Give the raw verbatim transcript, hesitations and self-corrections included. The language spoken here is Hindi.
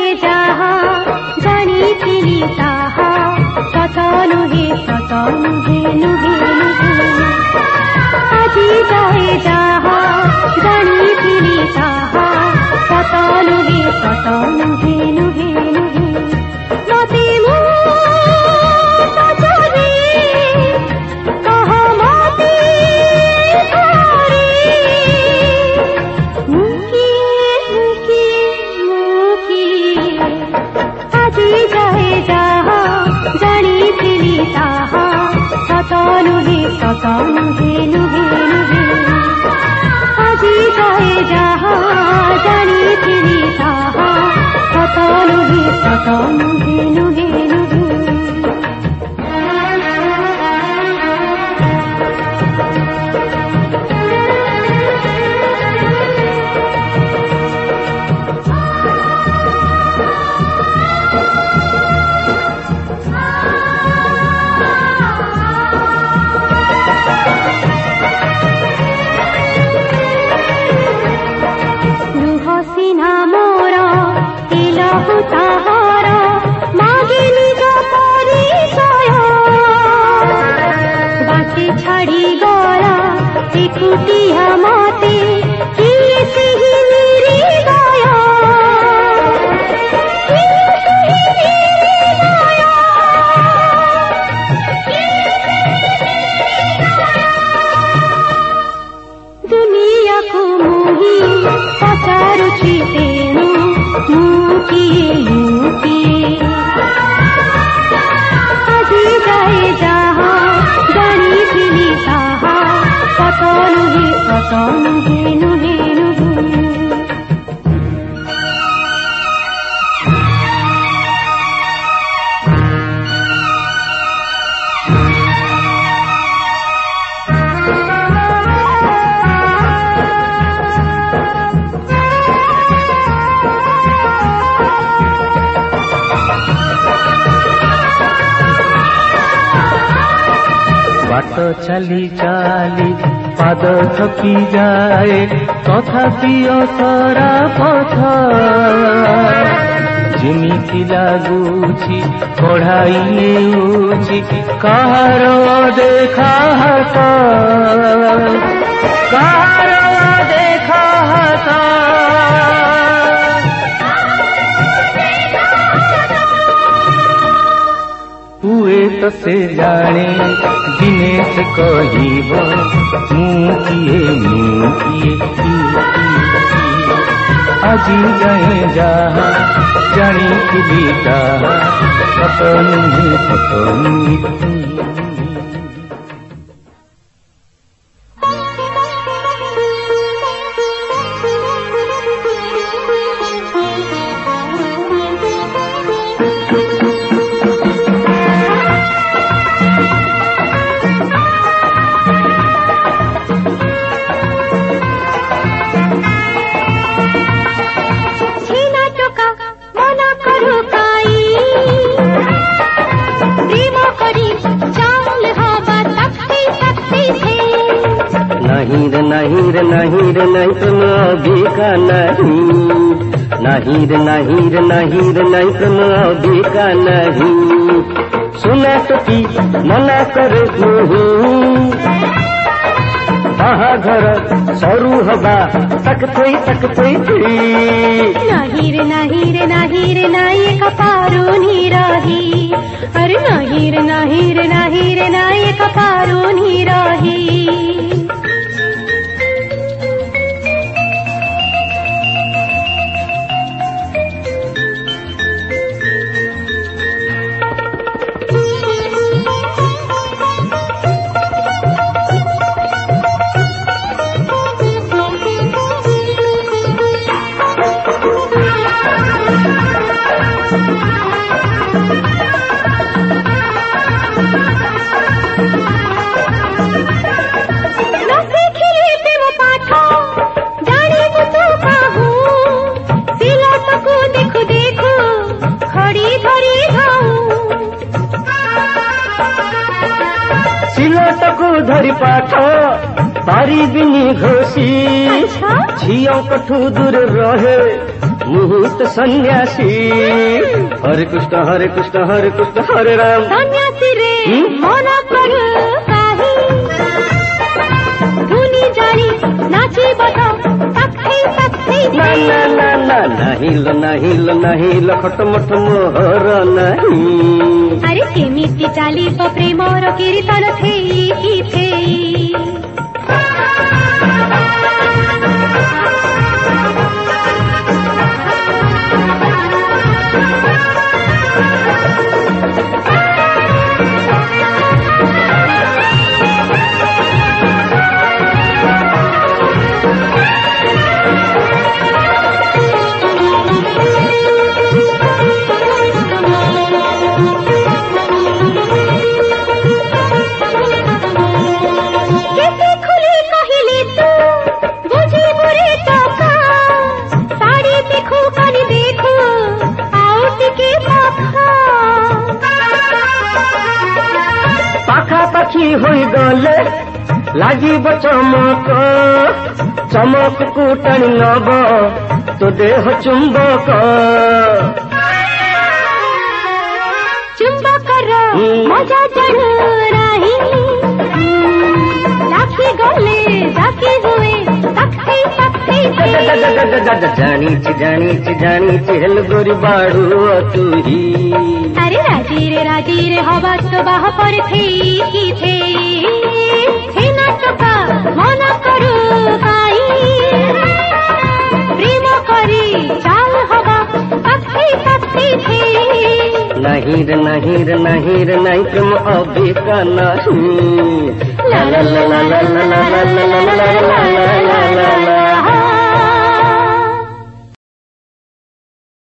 ଯାହା ଜାଣିଥିଲି ତାହା ସତ ନୁହେଁ ସତ ନୁହେଁ ନୁହେଁ ନୁହେଁ ଆଜି ଯାଏ ଯାହା ଜାଣିଥିଲି ତାହା ସତ ନୁହେଁ ସତ ନୁହେଁ ନୁହେଁ ନୁହେଁ ମତେ ମୁଁ ପଚାରେ କହ ମତେ ଥରେ ମୁଁ କିଏ ମୁଁ କିଏ ମୁଁ କିଏ ଆଜି ଯାଏ ଯାହା ଜାଣିଥିଲି ତାହା ସତ ନୁହେଁ ସତ ନୁହେଁ ନୁହେଁ ନୁହେଁ ଆଜି ଯାଏ ଯାହା ଜାଣିଥିଲି ତାହା ସତ ନୁହେଁ ସତ ନୁହେଁ ନୁହେଁ ନୁହେଁ कुटिया माते किए सही मेरी गाया दुनिया को मुही पचारुछि तेणु ମୁଁ କିଏ ମୁଁ କିଏ ଆଜି ଯାଏ ଯାହା ଜାଣିଥିଲି ତାହା ସତ ନୁହେଁ ସତ ନୁହେଁ ନୁହେଁ ନୁହେଁ बाट चली चली पाद थकी जाए तथापि असरा पथ जिमिति लगुछि कढ़ाई नेउछि कहार देखा हाथ कहार देखा हाथ हुए तो से जाने दिने से कहिब मु किए मु किए आजी जाए जहा जानी ताहा सत नुहे सत नुहे नहीं रे नहीं रे नहीं रे नहीं तुम अभी का नहीं नहीं रे नहीं रे नहीं रे नहीं तुम अभी का नहीं सुना तो की मना करे नहीं बाहाघर सरू हवा तक थोई तक थोई नहीं रे नहीं रे नहीं रे नहीं कपारू नी रही अरे नहीं रे नहीं रे नहीं रे नहीं कपारू नी रही धरी पाठ पारी बिनी घोषी झीओ कठू दूर रहे मुहूर्त सन्यासी हरे कृष्ण हरे कृष्ण हरे कृष्ण हरे राम सन्यासी रे मन करू काही धुनी जानी नाची बता सखी सखी ना ना ना ना नहीं लो नहीं लो नहीं लो खटमठ मोहर नहीं अरे केमिति चालिब प्रेमर कीर्तन थेई कि थेई होई गले লাগিব चमक चमक को टाणी नब तो देह चुंबक चुंबक मजा जान राही लाखी गले जाके हुए सखी सखी जानी जानी जानी हेल गोरी बाड़ू तू ही अरे राजी रे राजी रे हवा तो बाह पर थे की थे हे नाटक मन करू काई प्रेम करी चाल हवा सखी सखी थे नहीं रे नहीं रे नहीं रे नहीं तुम अभी का नहीं ला ला ला ला ला ला ला ला ला ला ला